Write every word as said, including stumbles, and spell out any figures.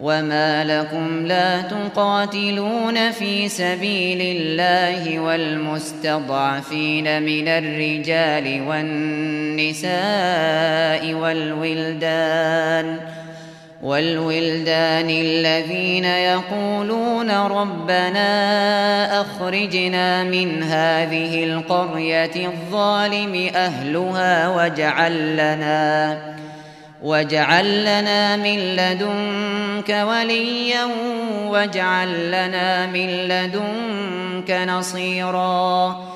وما لكم لا تقاتلون في سبيل الله والمستضعفين من الرجال والنساء والولدان والولدان الذين يقولون ربنا أخرجنا من هذه القرية الظالم أهلها واجعل لنا واجعل لنا من لدنك وليا واجعل لنا من لدنك نصيرا